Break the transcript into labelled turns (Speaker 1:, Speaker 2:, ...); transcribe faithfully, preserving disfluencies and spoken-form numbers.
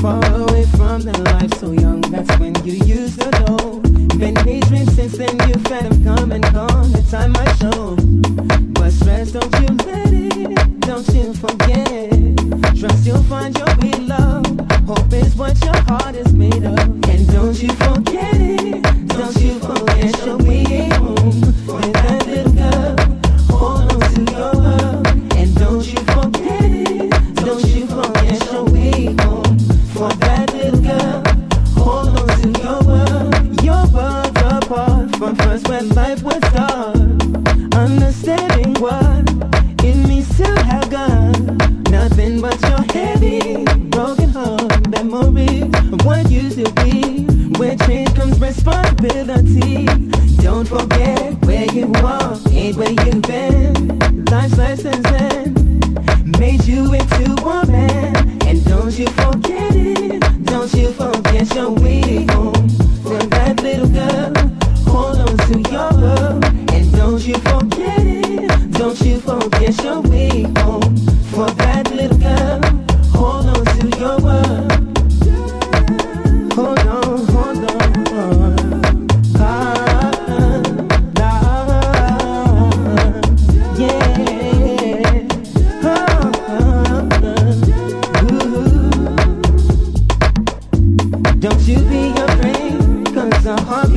Speaker 1: far away from the life so young, that's when you used to know. Been daydream since then, you've had them come and gone, the time I show. But stress, don't you let it, don't you forget. Trust you'll find your real love, hope is what your heart is made of. And don't you forget it, don't you forget your way home. With that little girl, hold on to your love. And don't you forget it, don't you forget your way home. For that little girl, hold on to your world. Your world's apart from first when life would start. Understanding what it means to have gone. Nothing but your heavy, broken heart memories of what used to be. Where change comes responsibility. Don't forget where you are, ain't where you've been. Life's lessons then made you into a man. And don't you forget it, don't you forget your way home. For that little girl, hold on to your love. And don't you forget it, don't you forget your way home. For that little girl, hold on to your world. Hold on, hold on. Ah, ah, yeah. Ah, ah, ooh. Don't you be afraid, 'cause a heart